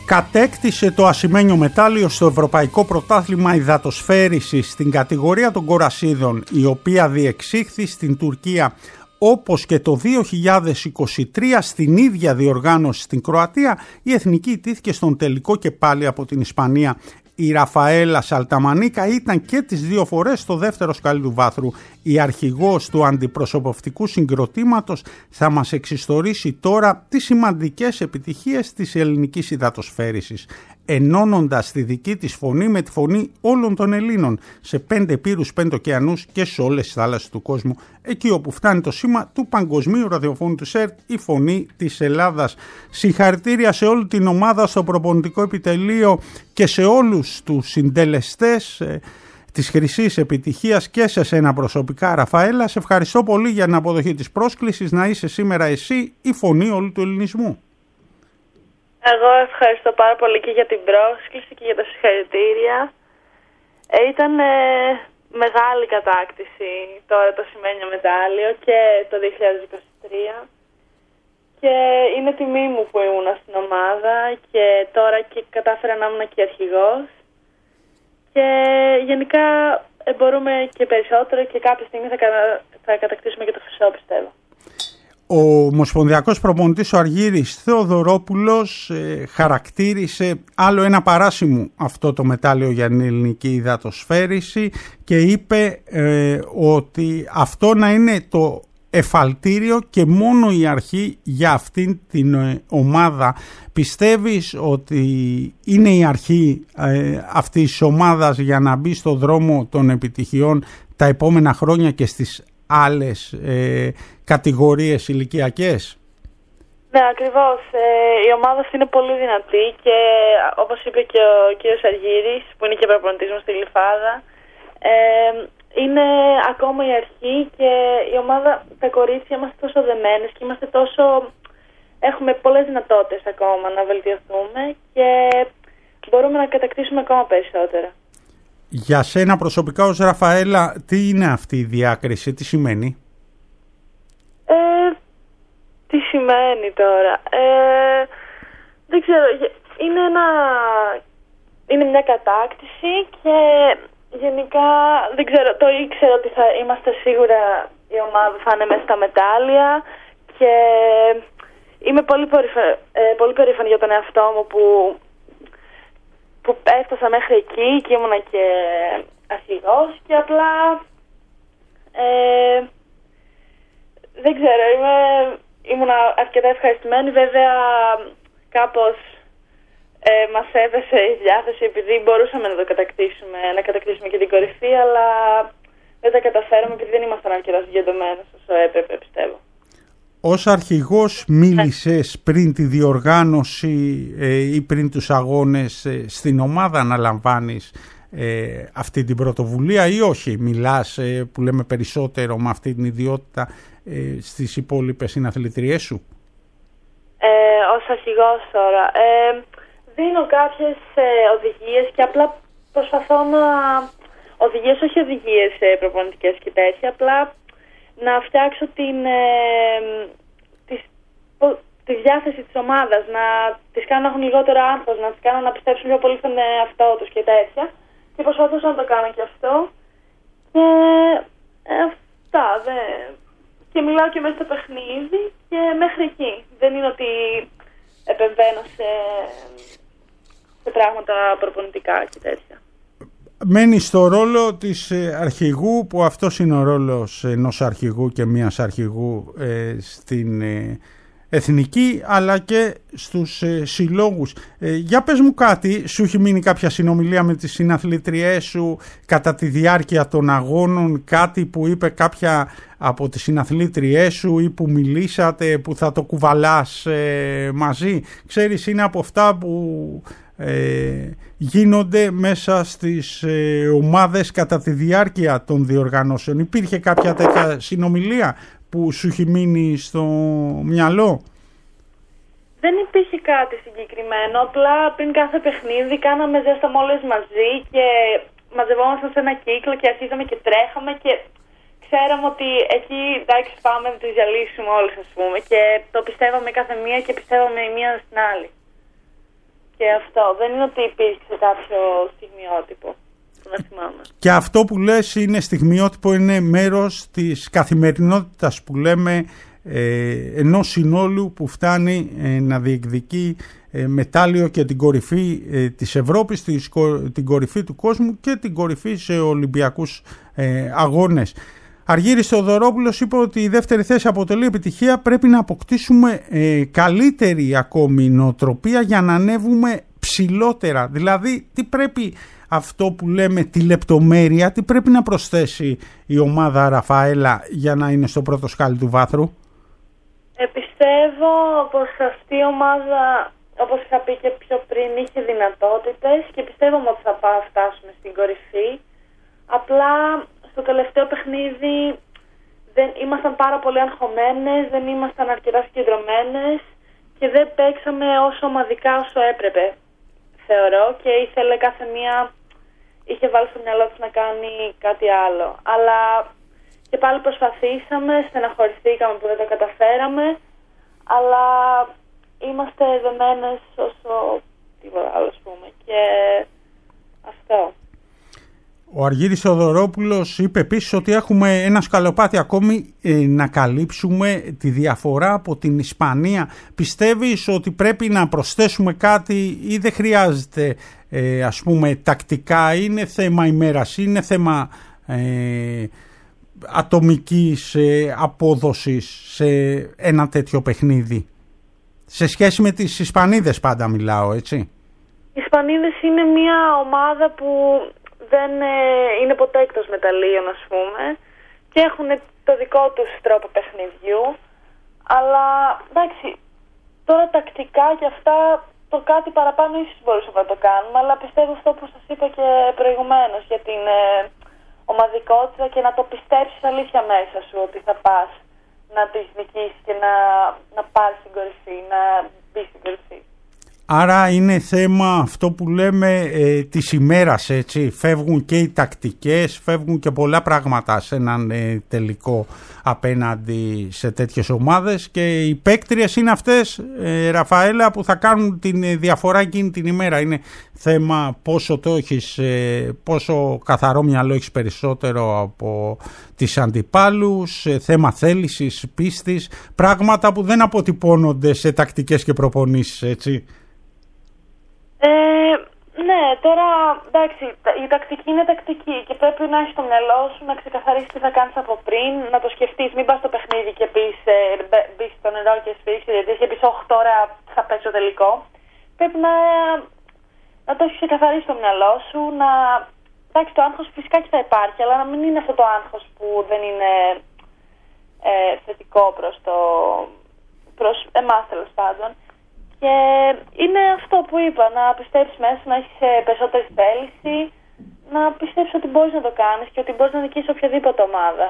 Κατέκτησε το ασημένιο μετάλλιο στο Ευρωπαϊκό Πρωτάθλημα Υδατοσφαίρισης στην κατηγορία των κορασίδων, η οποία διεξήχθη στην Τουρκία, όπως και το 2023 στην ίδια διοργάνωση στην Κροατία. Η εθνική ιτήθηκε στον τελικό και πάλι από την Ισπανία. Η Ραφαέλα Σαλταμανίκα ήταν και τις δύο φορές στο δεύτερο σκαλί του βάθρου. Η αρχηγός του αντιπροσωπευτικού συγκροτήματος θα μας εξιστορήσει τώρα τις σημαντικές επιτυχίες της ελληνικής υδατοσφαίρισης, ενώνοντας τη δική της φωνή με τη φωνή όλων των Ελλήνων σε 5 ηπείρους, 5 ωκεανούς και σε όλες τις θάλασσες του κόσμου, εκεί όπου φτάνει το σήμα του Παγκοσμίου Ραδιοφώνου του ΣΕΡΤ, η φωνή της Ελλάδας. Συγχαρητήρια σε όλη την ομάδα, στο προπονητικό επιτελείο και σε όλους τους συντελεστές της χρυσής επιτυχίας και σε σένα προσωπικά, Ραφαέλα. Σε ευχαριστώ πολύ για την αποδοχή της πρόσκλησης να είσαι σήμερα εσύ η φωνή όλου του ελληνισμού. Εγώ ευχαριστώ πάρα πολύ και για την πρόσκληση και για τα συγχαρητήρια. Ήταν μεγάλη κατάκτηση τώρα το ασημένιο μετάλλιο και το 2023 και είναι τιμή μου που ήμουν στην ομάδα και τώρα και κατάφερα να ήμουν και αρχηγός και γενικά μπορούμε και περισσότερο και κάποια στιγμή θα κατακτήσουμε και το χρυσό, πιστεύω. Ο ομοσπονδιακός προπονητής ο Αργύρης Θεοδωρόπουλος χαρακτήρισε άλλο ένα παράσημο αυτό το μετάλλιο για την ελληνική υδατοσφαίριση και είπε ότι αυτό να είναι το εφαλτήριο και μόνο η αρχή για αυτήν την ομάδα. Πιστεύεις ότι είναι η αρχή αυτής της ομάδας για να μπει στο δρόμο των επιτυχιών τα επόμενα χρόνια και στις άλλες κατηγορίες ηλικιακές? Ναι, ακριβώς. Η ομάδα αυτή είναι πολύ δυνατή και όπως είπε και ο κύριος Αργύρης, που είναι και προπονητής μου στη Γλυφάδα, είναι ακόμα η αρχή και η ομάδα, τα κορίτσια είμαστε τόσο δεμένες και έχουμε πολλές δυνατότητες ακόμα να βελτιωθούμε και μπορούμε να κατακτήσουμε ακόμα περισσότερα. Για σένα προσωπικά ως Ραφαέλα, τι είναι αυτή η διάκριση, τι σημαίνει? Τι σημαίνει τώρα? Δεν ξέρω, είναι μια κατάκτηση και γενικά δεν ξέρω, το ήξερα ότι θα είμαστε σίγουρα η ομάδα θα είναι μέσα στα μετάλλια και είμαι πολύ περήφανη για τον εαυτό μου που έφτασα μέχρι εκεί και ήμουνα και αρχηγός και απλά δεν ξέρω, ήμουνα αρκετά ευχαριστημένη. Βέβαια κάπως μας έδεσε η διάθεση επειδή μπορούσαμε να το κατακτήσουμε και την κορυφή, αλλά δεν τα καταφέραμε επειδή δεν ήμασταν αρκετά συγκεντρωμένοι όσο έπρεπε, πιστεύω. Ως αρχηγός μίλησες πριν τη διοργάνωση ή πριν τους αγώνες στην ομάδα να λαμβάνεις αυτή την πρωτοβουλία ή όχι? Μιλάς που λέμε περισσότερο με αυτή την ιδιότητα στις υπόλοιπες συναθλητριές σου? Ως αρχηγός τώρα δίνω κάποιες οδηγίες και απλά προσπαθώ οδηγίες, όχι οδηγίες προπονητικές και τέτοια, απλά να φτιάξω τη διάθεση της ομάδας, να τις κάνω να έχουν λιγότερο άγχος, να τις κάνω να πιστέψουν πιο πολύ στον εαυτό τους και τέτοια. Και προσπαθούσα να το κάνω και αυτό. Και αυτά, και μιλάω και μέσα στο παιχνίδι και μέχρι εκεί. Δεν είναι ότι επεμβαίνω σε πράγματα προπονητικά και τέτοια. Μένει στο ρόλο της αρχηγού, που αυτός είναι ο ρόλος ενός αρχηγού και μιας αρχηγού στην εθνική αλλά και στους συλλόγους. Για πες μου κάτι, σου έχει μείνει κάποια συνομιλία με τις συναθλητριές σου κατά τη διάρκεια των αγώνων, κάτι που είπε κάποια από τις συναθλήτριές σου ή που μιλήσατε που θα το κουβαλάς μαζί? Ξέρεις, είναι από αυτά που γίνονται μέσα στις ομάδες κατά τη διάρκεια των διοργανώσεων. Υπήρχε κάποια τέτοια συνομιλία που σου έχει μείνει στο μυαλό? Δεν υπήρχε κάτι συγκεκριμένο, απλά πριν κάθε παιχνίδι κάναμε ζέσταμα όλες μαζί και μαζευόμασταν σε ένα κύκλο και αρχίζαμε και τρέχαμε και ξέραμε ότι εκεί εντάξει πάμε να τις διαλύσουμε όλες, ας πούμε, και το πιστεύαμε κάθε μία και πιστεύαμε η μία στην άλλη. Και αυτό, δεν είναι ότι υπήρξε κάποιο στιγμιότυπο που να θυμάμαι. Και αυτό που λες είναι στιγμιότυπο, είναι μέρος της καθημερινότητας που λέμε, ενός συνόλου που φτάνει να διεκδικεί μετάλλιο και την κορυφή της Ευρώπης, την κορυφή του κόσμου και την κορυφή σε Ολυμπιακούς αγώνες. Αργύρης Θεοδωρόπουλος είπε ότι η δεύτερη θέση αποτελεί επιτυχία. Πρέπει να αποκτήσουμε καλύτερη ακόμη νοοτροπία για να ανέβουμε ψηλότερα. Δηλαδή, τι πρέπει αυτό που λέμε τη λεπτομέρεια, τι πρέπει να προσθέσει η ομάδα Ραφαέλα για να είναι στο πρώτο σκάλι του βάθρου? Πιστεύω πως αυτή η ομάδα, όπως είχα πει και πιο πριν, είχε δυνατότητες και πιστεύουμε ότι θα φτάσουμε στην κορυφή. Απλά στο τελευταίο παιχνίδι δεν ήμασταν πάρα πολύ αγχωμένες, δεν ήμασταν αρκετά συγκεντρωμένες και δεν παίξαμε όσο ομαδικά όσο έπρεπε, θεωρώ, και ήθελε κάθε μία, είχε βάλει στο μυαλό της να κάνει κάτι άλλο. Αλλά και πάλι προσπαθήσαμε, στεναχωρηθήκαμε που δεν το καταφέραμε, αλλά είμαστε δεμένες όσο τίποτα άλλο, ας πούμε, και αυτό. Ο Αργύρης Θεοδωρόπουλος είπε επίσης ότι έχουμε ένα σκαλοπάτι ακόμη να καλύψουμε, τη διαφορά από την Ισπανία. Πιστεύεις ότι πρέπει να προσθέσουμε κάτι ή δεν χρειάζεται, ας πούμε, τακτικά? Είναι θέμα ημέρας, είναι θέμα ατομικής απόδοσης σε ένα τέτοιο παιχνίδι? Σε σχέση με τις Ισπανίδες πάντα μιλάω, έτσι. Οι Ισπανίδες είναι μια ομάδα που δεν είναι ποτέ εκτός μεταλλίων, ας πούμε, και έχουν το δικό τους τρόπο παιχνιδιού, αλλά εντάξει, τώρα τακτικά και αυτά το κάτι παραπάνω ίσως μπορούσαμε να το κάνουμε, αλλά πιστεύω αυτό που σας είπα και προηγουμένως για την ομαδικότητα και να το πιστέψεις αλήθεια μέσα σου ότι θα πας να τις νικήσεις και να πάρεις την κορυφή, να μπεις στην κορυφή. Άρα είναι θέμα αυτό που λέμε της ημέρας, έτσι. Φεύγουν και οι τακτικές, φεύγουν και πολλά πράγματα σε έναν τελικό απέναντι σε τέτοιες ομάδες, και οι παίκτριες είναι αυτές, Ραφαέλα, που θα κάνουν την διαφορά εκείνη την ημέρα. Είναι θέμα πόσο το έχεις, πόσο καθαρό μυαλό έχεις περισσότερο από τις αντιπάλους, θέμα θέλησης, πίστης, πράγματα που δεν αποτυπώνονται σε τακτικές και προπονήσεις, έτσι. Ναι, τώρα εντάξει, η τακτική είναι τακτική και πρέπει να έχεις στο μυαλό σου να ξεκαθαρίσεις τι θα κάνεις από πριν, να το σκεφτείς, μην πας στο παιχνίδι και μπεις στο νερό και σφυρίξεις γιατί και πεις 8 ώρα θα παίξω τελικό. Πρέπει να το έχεις ξεκαθαρίσει στο μυαλό σου, εντάξει, το άγχος φυσικά και θα υπάρχει, αλλά να μην είναι αυτό το άγχος που δεν είναι θετικό προς εμάς, τέλος πάντων. Και είναι αυτό που είπα, να πιστεύεις μέσα, να έχεις περισσότερη θέληση, να πιστεύεις ότι μπορείς να το κάνεις και ότι μπορείς να νικήσεις οποιαδήποτε ομάδα.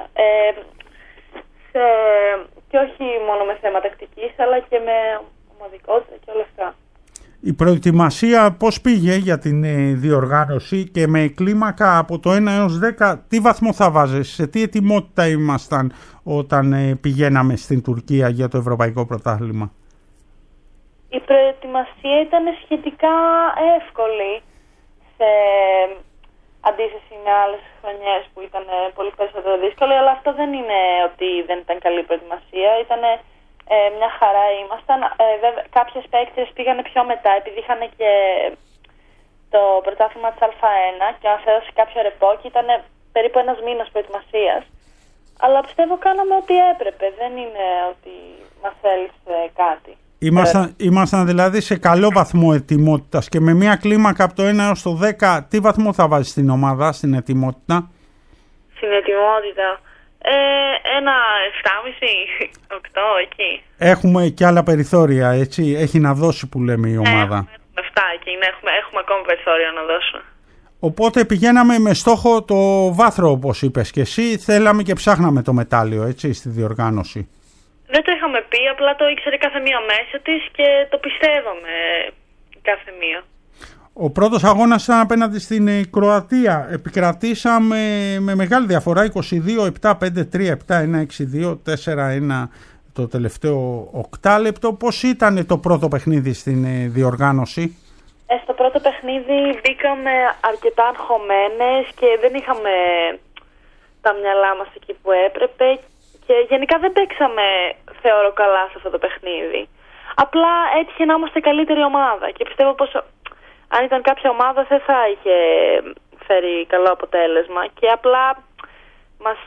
Και όχι μόνο με θέμα τακτικής, αλλά και με ομαδικότητα και όλα αυτά. Η προετοιμασία πώς πήγε για την διοργάνωση, και με κλίμακα από το 1 έως 10, τι βαθμό θα βάζεις, σε τι ετοιμότητα ήμασταν όταν πηγαίναμε στην Τουρκία για το Ευρωπαϊκό Πρωτάθλημα? Η προετοιμασία ήταν σχετικά εύκολη σε αντίθεση με άλλες χρονιές που ήταν πολύ περισσότερο δύσκολη, αλλά αυτό δεν είναι ότι δεν ήταν καλή προετοιμασία, ήταν μια χαρά ήμασταν. Βέβαια, κάποιες παίκτες πήγανε πιο μετά επειδή είχαν και το πρωτάθλημα της Α1 και μας έδωσε κάποιο ρεπό και ήταν περίπου ένας μήνας προετοιμασίας, αλλά πιστεύω κάναμε ό,τι έπρεπε, δεν είναι ότι μας έλειψε κάτι. Ήμασταν δηλαδή σε καλό βαθμό ετοιμότητας, και με μια κλίμακα από το 1 έως το 10, τι βαθμό θα βάζεις στην ομάδα, στην ετοιμότητα? Στην ετοιμότητα, ένα 7,5, 8 εκεί. Έχουμε και άλλα περιθώρια, έτσι, έχει να δώσει που λέμε η ομάδα. Έχουμε 7 εκεί, έχουμε ακόμα περιθώρια να δώσουμε. Οπότε πηγαίναμε με στόχο το βάθρο, όπως είπες και εσύ, θέλαμε και ψάχναμε το μετάλλιο, έτσι, στη διοργάνωση. Δεν το είχαμε πει, απλά το ήξερε κάθε μία μέσα της και το πιστεύαμε κάθε μία. Ο πρώτος αγώνας ήταν απέναντι στην Κροατία. Επικρατήσαμε με μεγάλη διαφορά, 22-7, 5-3, 7-1, 6-2, 4-1 το τελευταίο οκτάλεπτο. Πώς ήταν το πρώτο παιχνίδι στην διοργάνωση? Στο πρώτο παιχνίδι μπήκαμε αρκετά αγχωμένες και δεν είχαμε τα μυαλά μας εκεί που έπρεπε και γενικά δεν παίξαμε, θεωρώ, καλά σε αυτό το παιχνίδι. Απλά έτυχε να είμαστε καλύτερη ομάδα και πιστεύω πως αν ήταν κάποια ομάδα δεν θα είχε φέρει καλό αποτέλεσμα και απλά μας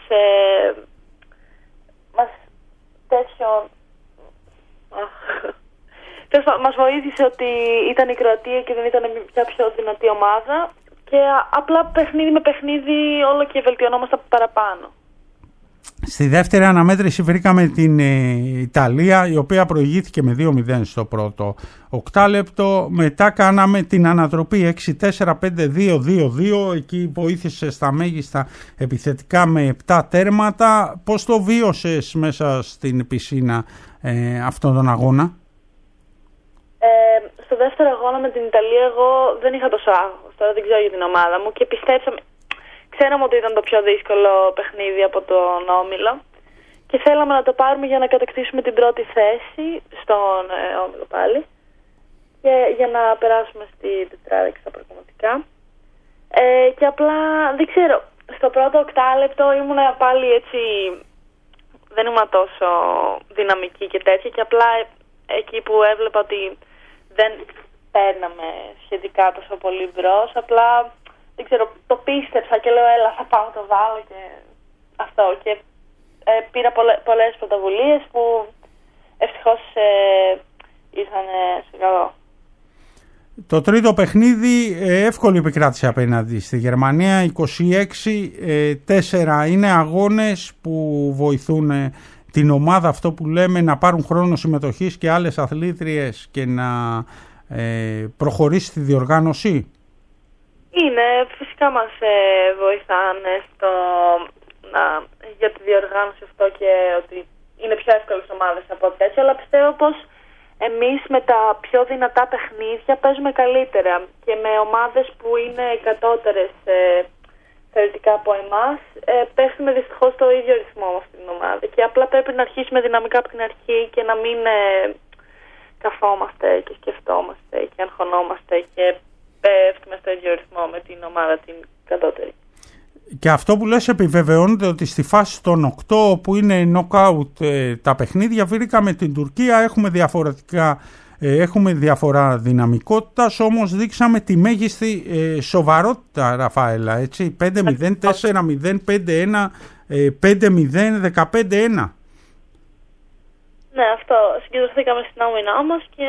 μας βοήθησε ότι ήταν η Κροατία και δεν ήταν μια πιο δυνατή ομάδα και απλά παιχνίδι με παιχνίδι όλο και βελτιωνόμαστε παραπάνω. Στη δεύτερη αναμέτρηση βρήκαμε την Ιταλία, η οποία προηγήθηκε με 2-0 στο πρώτο οκτάλεπτο. Μετά κάναμε την ανατροπή 6-4-5-2-2-2. Εκεί βοήθησε στα μέγιστα επιθετικά με 7 τέρματα. Πώς το βίωσες μέσα στην πισίνα αυτόν τον αγώνα? Στο δεύτερο αγώνα με την Ιταλία εγώ δεν είχα τόσο άγχος. Τώρα δεν ξέρω για την ομάδα μου και ξέραμε ότι ήταν το πιο δύσκολο παιχνίδι από τον όμιλο και θέλαμε να το πάρουμε για να κατακτήσουμε την πρώτη θέση στον όμιλο πάλι και για να περάσουμε στη τετράδα και στα προκομματικά. Και απλά δεν ξέρω, στο πρώτο οκτάλεπτο ήμουν πάλι έτσι, δεν ήμουν τόσο δυναμική και τέτοια και απλά εκεί που έβλεπα ότι δεν παίρναμε σχετικά τόσο πολύ μπρος, απλά δεν ξέρω, το πίστεψα και λέω έλα θα πάω το βάλω και αυτό και πήρα πολλές πρωτοβουλίες που ευτυχώς ήρθαν σε καλό. Το τρίτο παιχνίδι εύκολη επικράτηση απέναντι στη Γερμανία, 26-4. Είναι αγώνες που βοηθούν την ομάδα, αυτό που λέμε, να πάρουν χρόνο συμμετοχής και άλλες αθλήτριες και να προχωρήσει τη διοργάνωση. Είναι, φυσικά μας βοηθάνε για τη διοργάνωση αυτό και ότι είναι πιο εύκολες ομάδες από τέτοια, αλλά πιστεύω πως εμείς με τα πιο δυνατά παιχνίδια παίζουμε καλύτερα και με ομάδες που είναι κατώτερες θεωρητικά από εμάς παίζουμε δυστυχώς το ίδιο ρυθμό με αυτήν την ομάδα και απλά πρέπει να αρχίσουμε δυναμικά από την αρχή και να μην καθόμαστε και σκεφτόμαστε και αγχωνόμαστε και πέφτουμε στο ίδιο ρυθμό με την ομάδα την κατώτερη. Και αυτό που λες επιβεβαιώνεται ότι στη φάση των 8 που είναι knockout τα παιχνίδια, βρήκαμε την Τουρκία, έχουμε διαφορά δυναμικότητας, όμως δείξαμε τη μέγιστη σοβαρότητα, Ραφαέλα, έτσι, 5-0, 4-0, 5-1, 5-0, 15-1. Ναι, αυτό, συγκεντρωθήκαμε στην άμυνά μας και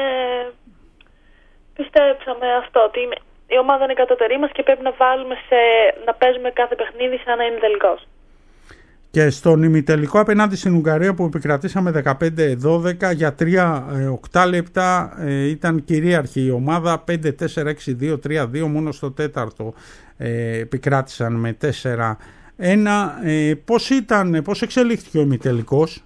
πιστέψαμε αυτό, ότι η ομάδα είναι κατώτερή μας και πρέπει να παίζουμε κάθε παιχνίδι σαν να είναι τελικός. Και στον ημιτελικό απέναντι στην Ουγγαρία που επικρατήσαμε 15-12 για 3 οκτάλεπτα ήταν κυρίαρχη η ομάδα, 5-4-6-2-3-2, μόνο στο τέταρτο επικράτησαν με 4-1. Πώς εξελίχθηκε ο ημιτελικός?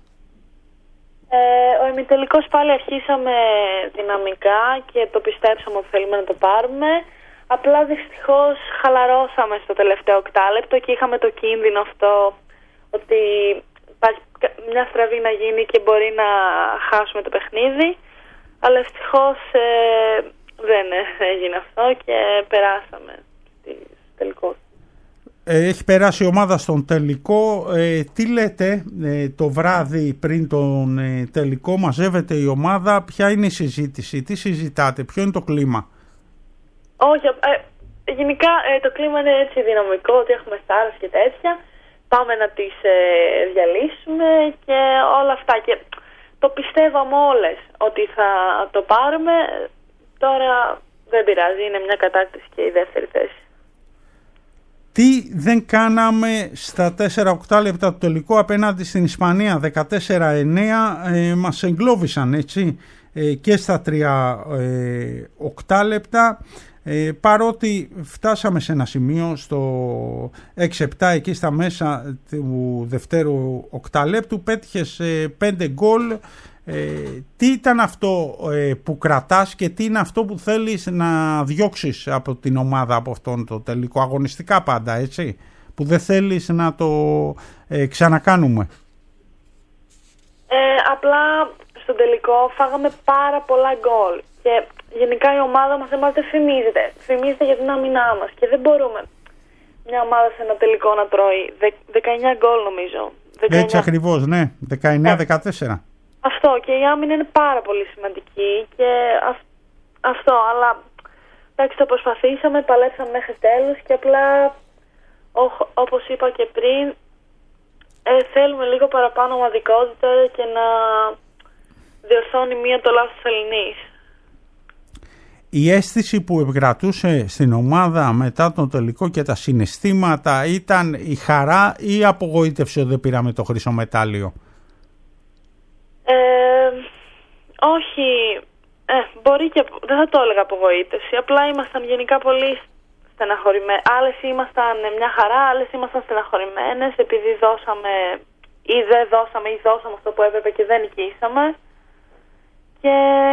Ο ημιτελικός πάλι αρχίσαμε δυναμικά και το πιστέψαμε ότι θέλουμε να το πάρουμε. Απλά δυστυχώς χαλαρώσαμε στο τελευταίο οκτάλεπτο και είχαμε το κίνδυνο αυτό ότι υπάρχει μια στραβή να γίνει και μπορεί να χάσουμε το παιχνίδι. Αλλά ευτυχώς δεν έγινε αυτό και περάσαμε στις τελικούς. Έχει περάσει η ομάδα στον τελικό. Τι λέτε το βράδυ πριν τον τελικό? Μαζεύεται η ομάδα, ποια είναι η συζήτηση, τι συζητάτε, ποιο είναι το κλίμα? Όχι, γενικά το κλίμα είναι έτσι δυναμικό, ότι έχουμε στάρες και τέτοια. Πάμε να τις διαλύσουμε και όλα αυτά. Και το πιστεύαμε όλες ότι θα το πάρουμε. Τώρα δεν πειράζει, είναι μια κατάκτηση και η δεύτερη θέση. Τι δεν κάναμε στα 4 οκτάλεπτα του τελικού απέναντι στην Ισπανία? 14-9 μας εγκλώβησαν, έτσι, και στα 3 οκτάλεπτα. Παρότι φτάσαμε σε ένα σημείο στο 6-7 εκεί στα μέσα του δευτέρου οκταλέπτου, πέτυχες 5 γκολ. Τι ήταν αυτό που κρατάς και τι είναι αυτό που θέλεις να διώξεις από την ομάδα από αυτόν το τελικό, αγωνιστικά πάντα, έτσι, που δεν θέλεις να το ξανακάνουμε? Απλά στον τελικό φάγαμε πάρα πολλά γκολ Και γενικά η ομάδα μας δεν φημίζεται. Φημίζεται για την άμυνά μας. Και δεν μπορούμε μια ομάδα σε ένα τελικό να τρώει 19 γκολ, νομίζω. 19... Έτσι ακριβώς, ναι. 19-14. Αυτό. Και η άμυνα είναι πάρα πολύ σημαντική. Και αυτό. Αλλά εντάξει, το προσπαθήσαμε, παλέψαμε μέχρι τέλους. Και απλά, όπως είπα και πριν, θέλουμε λίγο παραπάνω ομαδικότητα και να διορθώνει μία το λάθος της Ελληνής. Η αίσθηση που επικρατούσε στην ομάδα μετά τον τελικό και τα συναισθήματα ήταν η χαρά ή η απογοήτευση ότι δεν πήραμε το χρυσό μετάλλιο? Όχι, μπορεί και δεν θα το έλεγα απογοήτευση, απλά ήμασταν γενικά πολύ στεναχωρημένοι. Άλλες ήμασταν μια χαρά, άλλες ήμασταν στεναχωρημένες επειδή δώσαμε ή δεν δώσαμε ή δώσαμε αυτό που έπρεπε και δεν νικήσαμε. Και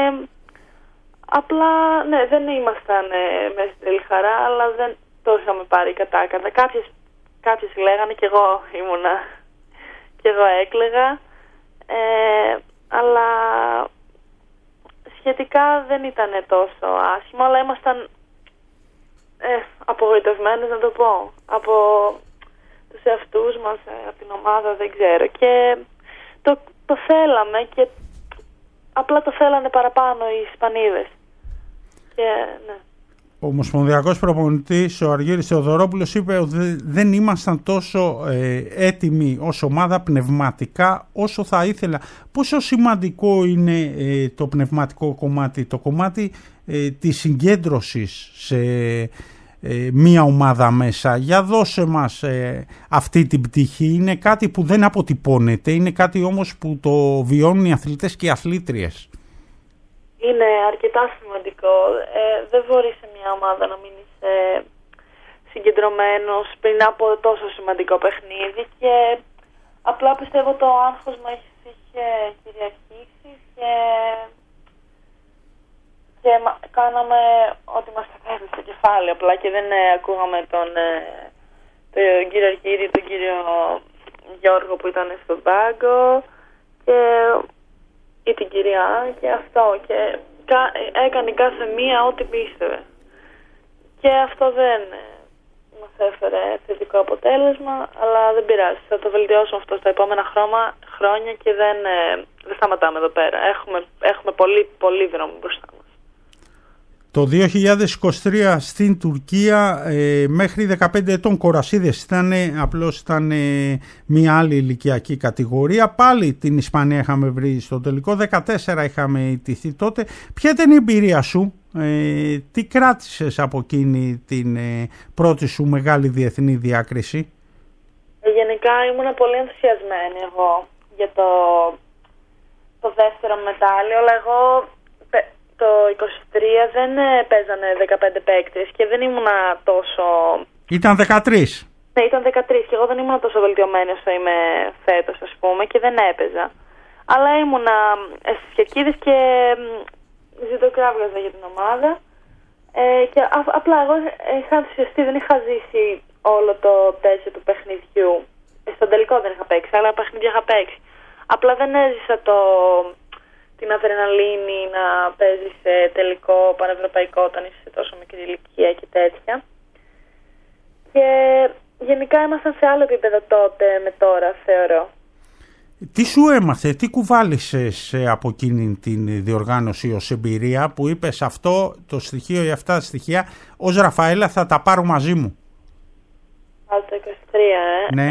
απλά, ναι, δεν ήμασταν μέσα στην τρελή χαρά, αλλά δεν το είχαμε πάρει κατάκατα. Κάποιες λέγανε και εγώ ήμουνα και εγώ έκλαιγα, αλλά σχετικά δεν ήταν τόσο άσχημο, αλλά ήμασταν απογοητευμένες, να το πω, από τους εαυτούς μας, από την ομάδα, δεν ξέρω. Και το θέλαμε και απλά το θέλανε παραπάνω οι Ισπανίδες. Και, ναι. Ο ομοσπονδιακός προπονητής, ο Αργύρης Θεοδωρόπουλος, είπε ότι δεν ήμασταν τόσο έτοιμοι ως ομάδα πνευματικά όσο θα ήθελα. Πόσο σημαντικό είναι το πνευματικό κομμάτι, το κομμάτι της συγκέντρωσης σε μία ομάδα μέσα? Για δώσε μας αυτή την πτυχή. Είναι κάτι που δεν αποτυπώνεται, είναι κάτι όμως που το βιώνουν οι αθλητές και οι αθλήτριες. Είναι αρκετά σημαντικό. Δεν μπορεί σε μια ομάδα να μείνεις συγκεντρωμένος πριν από τόσο σημαντικό παιχνίδι και απλά πιστεύω το άγχος μας είχε κυριαρχήσει και κάναμε ό,τι μας κατέβει στο κεφάλι απλά και δεν ακούγαμε τον κύριο Αργύρη, τον κύριο Γιώργο που ήταν στον πάγκο ή την κυρία και αυτό και έκανε κάθε μία ό,τι πίστευε και αυτό δεν μας έφερε θετικό αποτέλεσμα, αλλά δεν πειράζει, θα το βελτιώσουμε αυτό στα επόμενα χρόνια και δεν σταματάμε εδώ πέρα, έχουμε πολύ δρόμο μπροστά μας. Το 2023 στην Τουρκία μέχρι 15 ετών κορασίδες ήταν μια άλλη ηλικιακή κατηγορία. Πάλι την Ισπανία είχαμε βρει στο τελικό, 14 είχαμε ιτηθεί τότε. Ποια ήταν η εμπειρία σου, τι κράτησες από εκείνη την πρώτη σου μεγάλη διεθνή διάκριση? Γενικά ήμουν πολύ ενθουσιασμένη εγώ για το δεύτερο μετάλλιο, αλλά εγώ το 23 δεν παίζανε 15 παίκτες και δεν ήμουνα τόσο... Ήταν 13. Ναι, ήταν 13 και εγώ δεν ήμουνα τόσο βελτιωμένη όσο είμαι φέτος, ας πούμε, και δεν έπαιζα. Αλλά ήμουνα στις Χερκίδες και ζητοκράβγαζα για την ομάδα. Και απλά εγώ είχα ενθουσιαστεί, δεν είχα ζήσει όλο το τέτοιο του παιχνιδιού. Στον τελικό δεν είχα παίξει, αλλά παιχνίδια είχα παίξει. Απλά δεν έζησα την αδρεναλίνη να παίζει σε τελικό πανευρωπαϊκό όταν είσαι σε τόσο μικρή ηλικία και τέτοια. Και γενικά ήμασταν σε άλλο επίπεδο τότε με τώρα, θεωρώ. Τι σου έμαθε, τι κουβάλισες από εκείνη την διοργάνωση ως εμπειρία που είπες αυτό το στοιχείο ή αυτά τα στοιχεία ως Ραφαέλα θα τα πάρω μαζί μου? Από το 23, Ναι.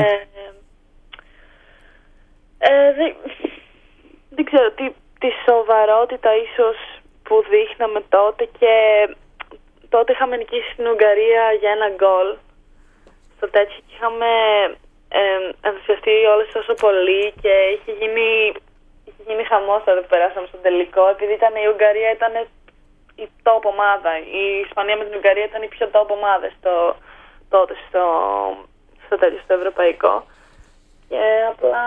Δεν ξέρω τη σοβαρότητα ίσως που δείχναμε τότε και τότε είχαμε νικήσει στην Ουγγαρία για 1 γκολ στο τέτοιο και είχαμε ενθουσιαστεί όλες τόσο πολύ και είχε γίνει χαμός όταν περάσαμε στον τελικό επειδή η Ουγγαρία ήταν η top ομάδα, η Ισπανία με την Ουγγαρία ήταν οι πιο top ομάδες τότε στο ευρωπαϊκό και απλά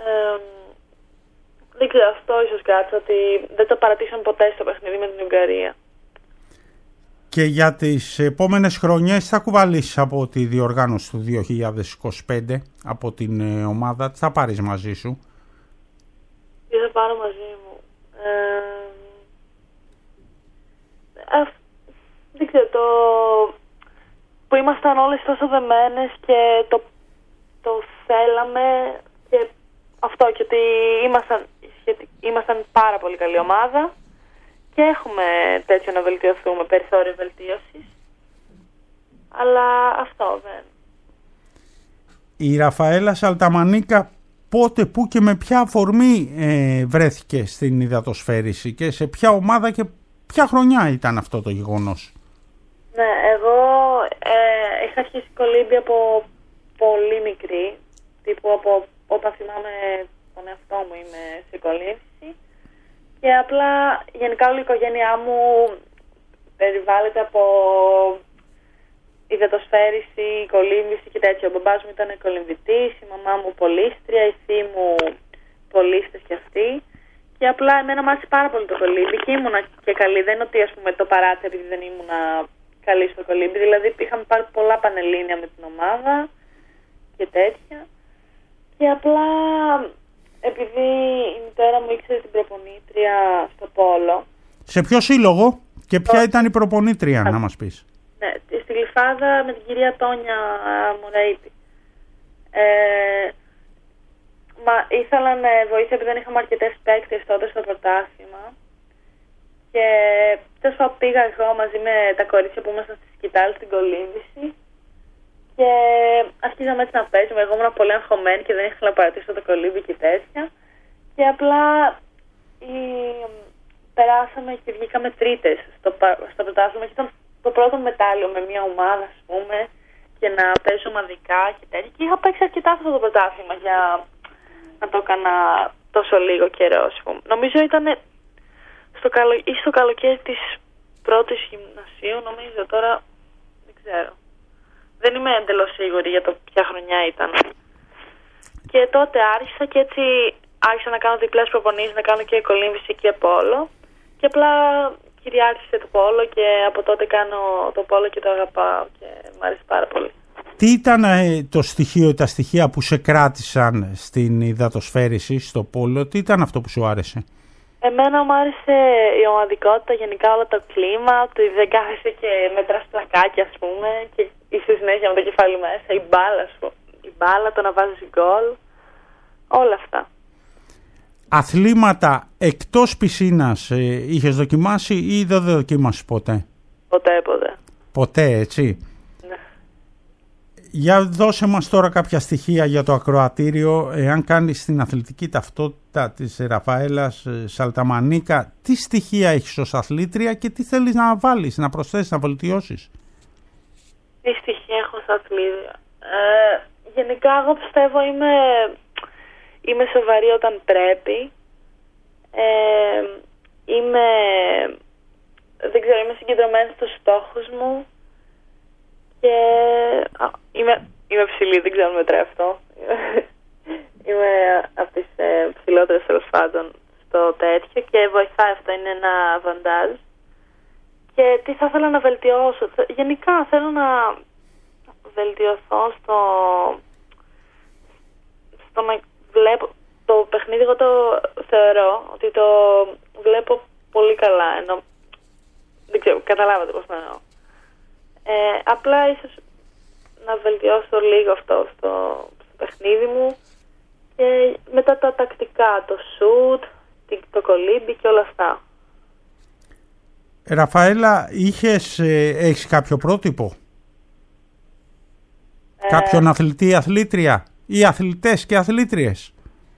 δεν ξέρω, αυτό ίσως κράτησα, ότι δεν το παρατήσαμε ποτέ στο παιχνίδι με την Ουγγαρία. Και για τις επόμενες χρονιές θα κουβαλήσεις από τη διοργάνωση του 2025 από την ομάδα, τι θα πάρεις μαζί σου? Τι θα πάρω μαζί μου? δεν ξέρω, που ήμασταν όλες τόσο δεμένες και το θέλαμε και αυτό, και ότι ήμασταν πάρα πολύ καλή ομάδα και έχουμε τέτοιο να βελτιωθούμε, περιθώριο βελτίωσης, αλλά αυτό δεν. Η Ραφαέλα Σαλταμανίκα πότε, πού και με ποια αφορμή βρέθηκε στην υδατοσφαίριση και σε ποια ομάδα και ποια χρονιά ήταν αυτό το γεγονός? Ναι, εγώ είχα αρχίσει κολύμπη από πολύ μικρή, τύπου από όταν θυμάμαι τον εαυτό μου είμαι σε κολύμβηση, και απλά γενικά όλη η οικογένειά μου περιβάλλεται από υδατοσφαίριση, κολύμβηση και τέτοιο. Ο μπαμπάς μου ήταν κολυμβητής, η μαμά μου πολίστρια, η θεία μου πολίστες κι αυτή. Και απλά εμένα μου άρεσε πάρα πολύ το κολύμπη και ήμουνα και καλή. Δεν είναι ότι ας πούμε το παράτησα επειδή δεν ήμουνα καλή στο κολύμπη. Δηλαδή είχαμε πάρει πολλά πανελλήνια με την ομάδα και τέτοια. Και απλά επειδή η μητέρα μου ήξερε την προπονήτρια στο πόλο. Σε ποιο σύλλογο και ποια ήταν η προπονήτρια, να μας πεις? Ναι, στη Γλυφάδα με την κυρία Τόνια Μουραίτη. Μα ήθελαν βοήθεια επειδή δεν είχαμε αρκετές παίκτες τότε στο πρωτάθλημα. Και τέλος πάντων πήγα εγώ μαζί με τα κορίτσια που ήμασταν στη σκητάλη στην κολύμβηση. Και αρχίζαμε έτσι να παίζουμε. Εγώ ήμουν πολύ αγχωμένη και δεν ήθελα να παρατήσω το κολύμπι και τέτοια. Και απλά περάσαμε και βγήκαμε τρίτες στο πρωτάθλημα. Και ήταν το πρώτο μετάλλιο με μια ομάδα, ας πούμε, και να παίζω ομαδικά και τέτοια. Και είχα παίξει αρκετά αυτό το πρωτάθλημα για να το έκανα τόσο λίγο καιρό, ας πούμε. Νομίζω ήταν στο καλοκαίρι της πρώτης γυμνασίου, νομίζω, τώρα δεν ξέρω. Δεν είμαι εντελώς σίγουρη για το ποια χρονιά ήταν. Και τότε άρχισα και έτσι άρχισα να κάνω διπλές προπονήσεις, να κάνω και κολύμβηση και πόλο. Και απλά κυριάρχησε το πόλο και από τότε κάνω το πόλο και το αγαπάω και μου αρέσει πάρα πολύ. Τι ήταν τα στοιχεία που σε κράτησαν στην υδατοσφαίριση, στο πόλο, τι ήταν αυτό που σου άρεσε? Εμένα μου άρεσε η ομαδικότητα, γενικά όλο το κλίμα, ότι δεν κάθεσαι και μετράς πλακάκια, ας πούμε, και είσαι συνέχεια με το κεφάλι μέσα, η μπάλα, ας πούμε, η μπάλα, το να βάζεις γκολ, όλα αυτά. Αθλήματα εκτός πισίνας είχες δοκιμάσει ή δεν δοκίμασες ποτέ? Ποτέ. Ποτέ, έτσι. Ναι. Για δώσε μας τώρα κάποια στοιχεία για το ακροατήριο. Εάν κάνεις την αθλητική ταυτότητα της Ραφαέλας Σαλταμανίκα, τι στοιχεία έχεις ως αθλήτρια και τι θέλεις να βάλεις, να προσθέσεις, να βελτιώσεις? Τι στοιχεία έχω ως αθλήτρια? Γενικά εγώ πιστεύω είμαι σοβαρή όταν πρέπει. Δεν ξέρω, είμαι συγκεντρωμένη στους στόχους μου και είμαι ψηλή, δεν ξέρω αν μετράει αυτό. Είμαι από τις ψηλότερες τέλος πάντων στο τέτοιο και βοηθάει αυτό, είναι ένα βαντάζ. Και τι θα ήθελα να βελτιώσω? Γενικά θέλω να βελτιωθώ στο να βλέπω το παιχνίδι. Εγώ το θεωρώ ότι το βλέπω πολύ καλά, ενώ δεν ξέρω, καταλάβατε πώς να εννοώ. Απλά ίσως να βελτιώσω λίγο αυτό στο παιχνίδι μου και μετά τα τακτικά, το σουτ, το κολύμπι και όλα αυτά. Ραφαέλα, έχεις κάποιο πρότυπο? Κάποιον αθλητή, αθλήτρια ή αθλητές και αθλήτριες?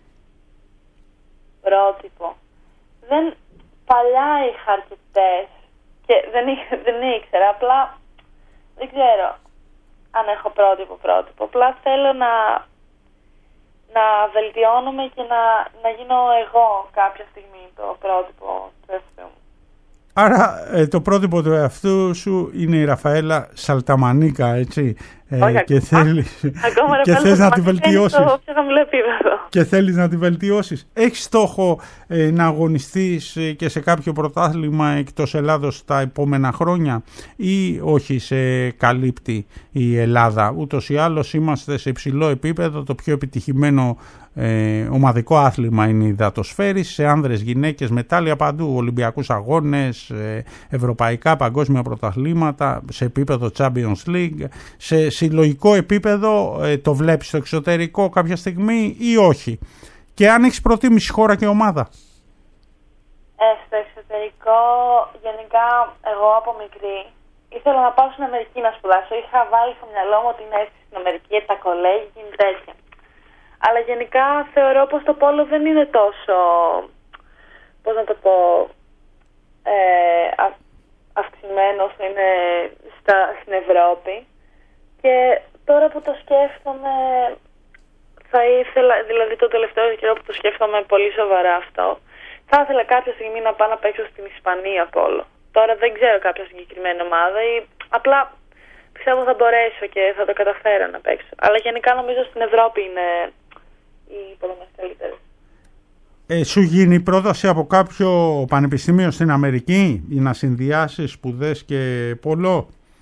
Πρότυπο. Παλιά είχα αρκετές και δεν ήξερα, απλά δεν ξέρω αν έχω πρότυπο. Απλά θέλω να βελτιώνομαι και να γίνω εγώ κάποια στιγμή το πρότυπο του εαυτού μου. Άρα το πρότυπο του εαυτού σου είναι η Ραφαέλα Σαλταμανίκα, έτσι. και θες να τη βελτιώσεις. Στο χαμηλό επίπεδο. Και θέλεις να τη βελτιώσεις. Έχεις στόχο να αγωνιστείς και σε κάποιο πρωτάθλημα εκτός Ελλάδος τα επόμενα χρόνια ή όχι σε καλύπτει η Ελλάδα? Ούτως ή άλλως είμαστε σε υψηλό επίπεδο. Το πιο επιτυχημένο ομαδικό άθλημα είναι η υδατοσφαίριση, σε άνδρες, γυναίκες, μετάλλια παντού, Ολυμπιακούς αγώνες, ευρωπαϊκά, παγκόσμια πρωταθλήματα, σε επίπεδο Champions League. Σε συλλογικό επίπεδο το βλέπεις στο εξωτερικό κάποια στιγμή ή όχι? Και αν έχεις προτίμηση χώρα και ομάδα? Στο εξωτερικό, γενικά εγώ από μικρή ήθελα να πάω στην Αμερική να σπουδάσω. Είχα βάλει στο μυαλό μου ότι είναι έτσι στην Αμερική, τα κολέγια και τέτοια. Αλλά γενικά θεωρώ πως το πόλο δεν είναι τόσο, πώς να το πω, αυξημένο όσο είναι στην Ευρώπη. Και τώρα που το σκέφτομαι, θα ήθελα, δηλαδή το τελευταίο καιρό που το σκέφτομαι πολύ σοβαρά αυτό, θα ήθελα κάποια στιγμή να πάω να παίξω στην Ισπανία πόλο. Τώρα δεν ξέρω κάποια συγκεκριμένη ομάδα ή απλά πιστεύω θα μπορέσω και θα το καταφέρω να παίξω. Αλλά γενικά νομίζω στην Ευρώπη είναι οι πόλεμες καλύτερες. Σου γίνει πρόταση από κάποιο πανεπιστήμιο στην Αμερική για να συνδυάσεις σπουδές και πόλο?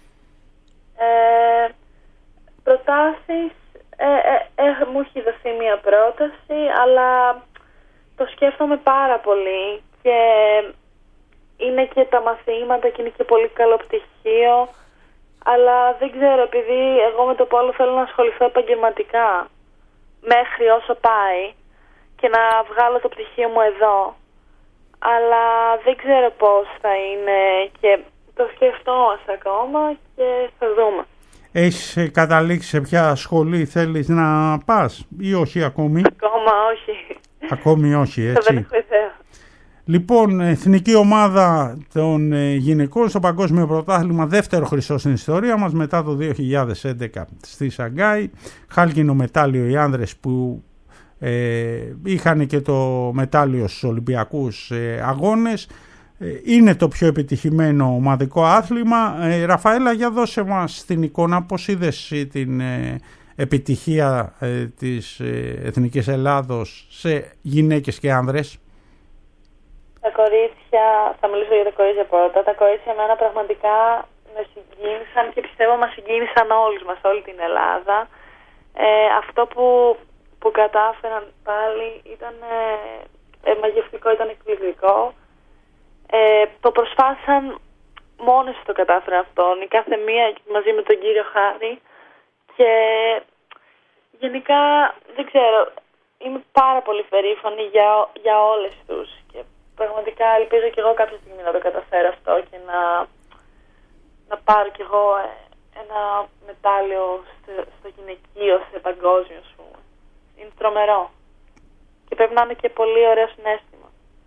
Προτάσεις, μου έχει δοθεί μια πρόταση, αλλά το σκέφτομαι πάρα πολύ και είναι και τα μαθήματα και είναι και πολύ καλό πτυχίο, αλλά δεν ξέρω, επειδή εγώ με το πόλο θέλω να ασχοληθώ επαγγελματικά μέχρι όσο πάει και να βγάλω το πτυχίο μου εδώ, αλλά δεν ξέρω πώς θα είναι και το σκεφτόμαστε ακόμα και θα δούμε. Έχεις καταλήξει σε ποια σχολή θέλεις να πας ή όχι ακόμη? Ακόμα όχι. Ακόμη όχι, έτσι. Δεν έχω ιδέα. Λοιπόν, εθνική ομάδα των γυναικών στο Παγκόσμιο Πρωτάθλημα, δεύτερο χρυσό στην ιστορία μας μετά το 2011 στη Σαγκάη. Χάλκινο μετάλλιο οι άνδρες που είχαν και το μετάλλιο στους Ολυμπιακούς αγώνες. Είναι το πιο επιτυχημένο ομαδικό άθλημα. Ραφαέλα, για δώσε μας την εικόνα, πώς είδες την επιτυχία της Εθνικής Ελλάδος σε γυναίκες και άνδρες? Τα κορίτσια, θα μιλήσω για τα κορίτσια πρώτα. Τα κορίτσια εμένα πραγματικά με συγκίνησαν και πιστεύω μας συγκίνησαν όλους μας, όλη την Ελλάδα. Αυτό που κατάφεραν πάλι ήταν μαγευτικό, ήταν εκπληκτικό. Το προσπάθησαν μόνοι τους, το κατάφεραν αυτό, η κάθε μία μαζί με τον κύριο Χάρη, και γενικά δεν ξέρω, είμαι πάρα πολύ περήφανη για όλες τους και πραγματικά ελπίζω και εγώ κάποια στιγμή να το καταφέρω αυτό και να πάρω κι εγώ ένα μετάλλιο στο γυναικείο, σε παγκόσμιο, ας πούμε. Είναι τρομερό και πρέπει να είναι και πολύ ωραίο συναίσθημα.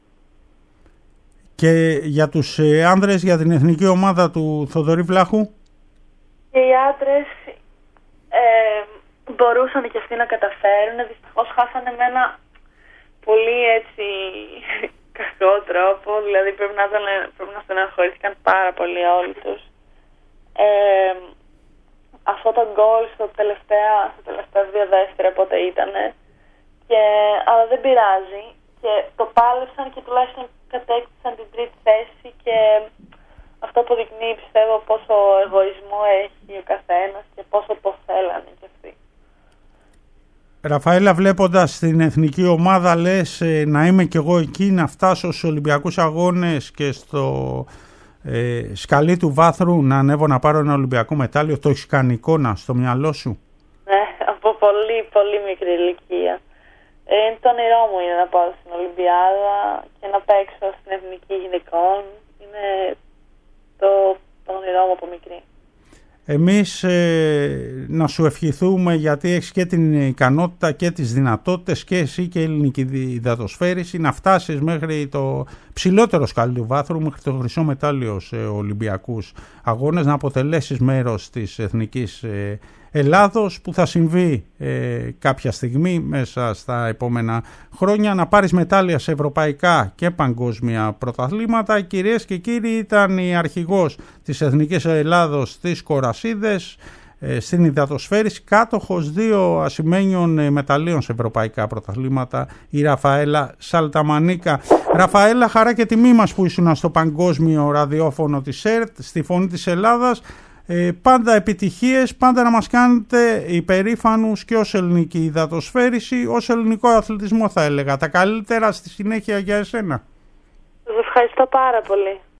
Και για τους άνδρες, για την εθνική ομάδα του Θοδωρή Βλάχου? Και οι άντρες μπορούσαν και αυτοί να καταφέρουν. Δυστυχώς χάσανε με ένα πολύ έτσι κακό τρόπο. Δηλαδή πρέπει να στεναχωρήθηκαν πάρα πολύ όλοι τους. Αυτό το γκολ στα τελευταία 2 δεύτερα πότε ήτανε. Αλλά δεν πειράζει. Και το πάλεψαν και τουλάχιστον κατέκτησαν την 3η θέση, και αυτό αποδεικνύει, πιστεύω, πόσο εγωισμό έχει ο καθένας και πόσο το θέλανε κι αυτοί. Ραφαέλα, βλέποντας την εθνική ομάδα, λες να είμαι κι εγώ εκεί, να φτάσω στους Ολυμπιακούς αγώνες και στο σκαλί του Βάθρου να ανέβω να πάρω ένα Ολυμπιακό μετάλλιο? Το έχεις κάνει εικόνα στο μυαλό σου? Ναι, από πολύ πολύ μικρή ηλικία. Το όνειρό μου είναι να πάω στην Ολυμπιάδα και να παίξω στην εθνική γυναικών. Είναι το όνειρό μου από μικρή. Εμείς να σου ευχηθούμε, γιατί έχεις και την ικανότητα και τις δυνατότητες, και εσύ και η ελληνική υδατοσφαίριση, να φτάσεις μέχρι το ψηλότερο σκάλι του Βάθρου, μέχρι το χρυσό μετάλλιο σε Ολυμπιακούς αγώνες, να αποτελέσεις μέρος της εθνικής Ελλάδος, που θα συμβεί κάποια στιγμή μέσα στα επόμενα χρόνια, να πάρεις μετάλλια σε ευρωπαϊκά και παγκόσμια πρωταθλήματα. Κυρίες και κύριοι, ήταν η αρχηγός της Εθνικής Ελλάδος στις Κορασίδες, στην υδατοσφαίριση, κάτοχος 2 ασημένιων μεταλλίων σε ευρωπαϊκά πρωταθλήματα, η Ραφαέλα Σαλταμανίκα. Ραφαέλα, χαρά και τιμή μας που ήσουν στο παγκόσμιο ραδιόφωνο της ΕΡΤ, στη Φωνή της Ελλάδας. Πάντα επιτυχίες, πάντα να μας κάνετε υπερήφανους και ως ελληνική υδατοσφαίριση, ως ελληνικό αθλητισμό θα έλεγα. Τα καλύτερα στη συνέχεια για εσένα. Σας ευχαριστώ πάρα πολύ.